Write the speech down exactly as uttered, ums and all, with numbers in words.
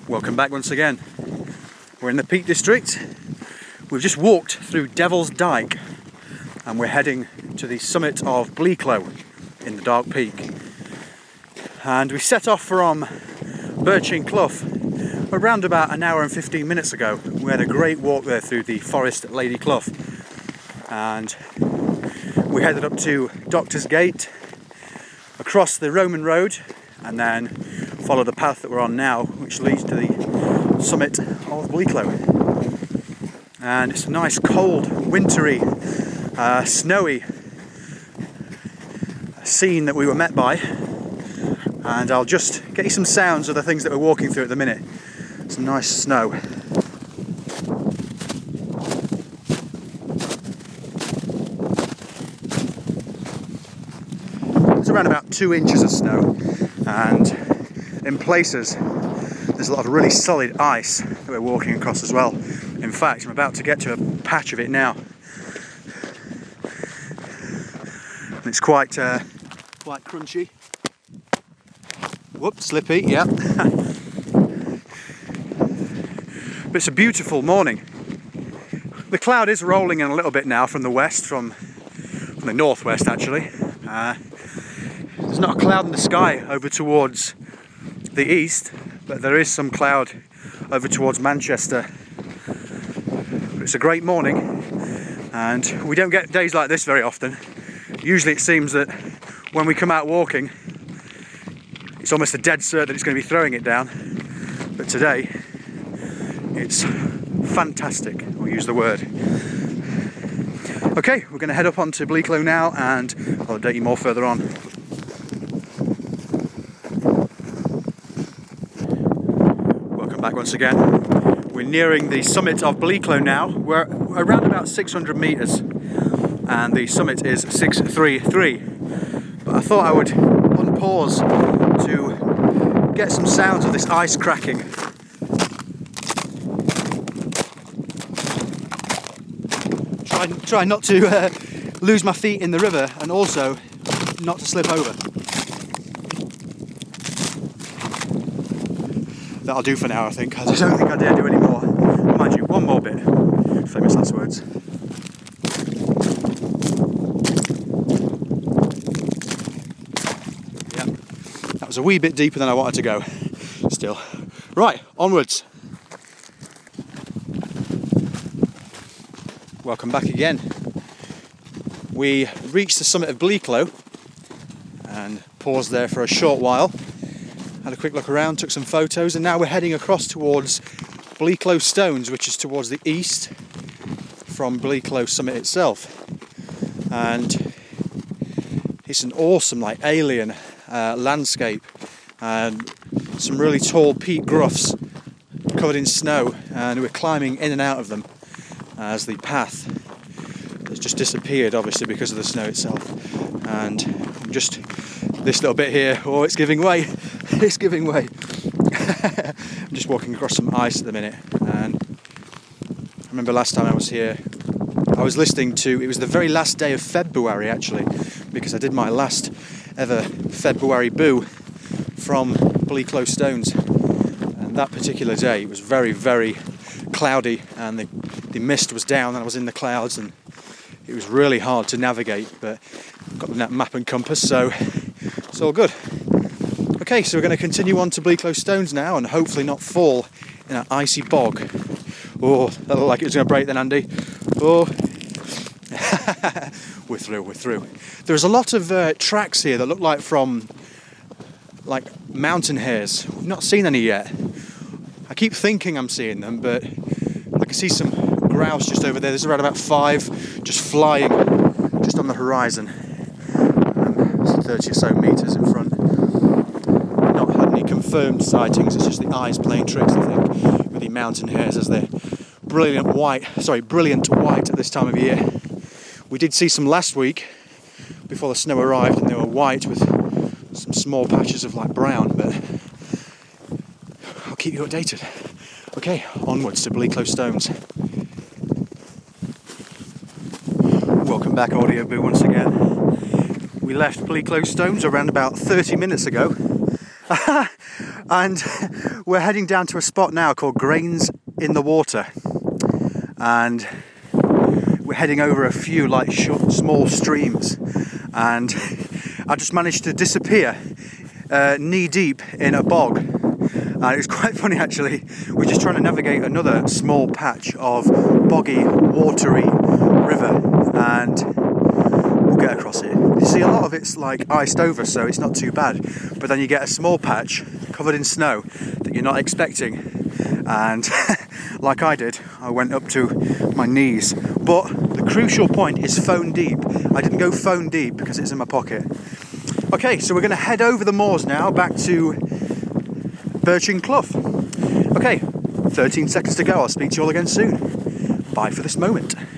Welcome back once again. We're in the Peak District. We've just walked through Devil's Dyke and we're heading to the summit of Bleaklow in the Dark Peak. And we set off from Birching Clough around about an hour and fifteen minutes ago. We had a great walk there through the forest at Lady Clough. And we headed up to Doctor's Gate, across the Roman Road, and then follow the path that we're on now, which leads to the summit of Bleaklow. And it's a nice, cold, wintry, uh, snowy scene that we were met by. And I'll just get you some sounds of the things that we're walking through at the minute. Some nice snow. It's around about two inches of snow, and in places there's a lot of really solid ice that we're walking across as well. In fact, I'm about to get to a patch of it now, and it's quite uh, quite crunchy. Whoops, slippy, yeah. But it's a beautiful morning. The cloud is rolling in a little bit now from the west, from, from the northwest actually. Uh, there's not a cloud in the sky over towards the east, but there is some cloud over towards Manchester. But it's a great morning, and we don't get days like this very often. Usually it seems that when we come out walking, it's almost a dead cert that it's going to be throwing it down. But today, it's fantastic, we'll use the word. Okay, we're going to head up onto Bleaklow now, and I'll update you more further on. Welcome back once again. We're nearing the summit of Bleaklow now. We're around about six hundred metres, and the summit is six three three. But I thought I would unpause to get some sounds of this ice cracking. Try, try not to uh, lose my feet in the river, and also not to slip over. That'll do for now, I think. I don't think I dare do any more. Mind you, one more bit. Famous last words. Yeah, that was a wee bit deeper than I wanted to go. Still. Right, onwards. Welcome back again. We reached the summit of Bleaklow and paused there for a short while. Had a quick look around, took some photos, and now we're heading across towards Bleaklow Stones, which is towards the east from Bleaklow summit itself. And it's an awesome, like, alien uh, landscape, and some really tall peat gruffs covered in snow, and we're climbing in and out of them as the path has just disappeared, obviously because of the snow itself. And just this little bit here, oh, it's giving way. It's giving way. I'm just walking across some ice at the minute, and I remember last time I was here, I was listening to, it was the very last day of February actually, because I did my last ever February boo from Bleaklow Stones, and that particular day it was very, very cloudy, and the, the mist was down and I was in the clouds, and it was really hard to navigate, but I've got the map and compass, so it's all good. Okay, so we're going to continue on to Bleaklow Stones now, and hopefully not fall in an icy bog. Oh, that looked like it was going to break then, Andy. Oh, we're through, we're through. There's a lot of uh, tracks here that look like from, like, mountain hares. We've not seen any yet. I keep thinking I'm seeing them, but I can see some grouse just over there. There's around about five just flying just on the horizon. Um, it's thirty or so metres in front. Not had any confirmed sightings, it's just the eyes playing tricks, I think, with the mountain hares as they're brilliant white, sorry, brilliant white at this time of year. We did see some last week before the snow arrived, and they were white with some small patches of like brown, but I'll keep you updated. Okay, onwards to Bleaklow Stones. Welcome back, Audio Boo, once again. We left Bleaklow Stones around about thirty minutes ago. And we're heading down to a spot now called Grains in the Water, and we're heading over a few like short, small streams, and I just managed to disappear uh, knee deep in a bog. And it was quite funny actually. We're just trying to navigate another small patch of boggy, watery river, and we'll get across it. You see, a lot of it's like iced over, so it's not too bad, but then you get a small patch covered in snow that you're not expecting, and like I did, I went up to my knees. But the crucial point is phone deep. I didn't go phone deep because it's in my pocket. Okay, so we're going to head over the moors now back to Birching Clough. Okay, thirteen seconds to go. I'll speak to you all again soon. Bye for this moment.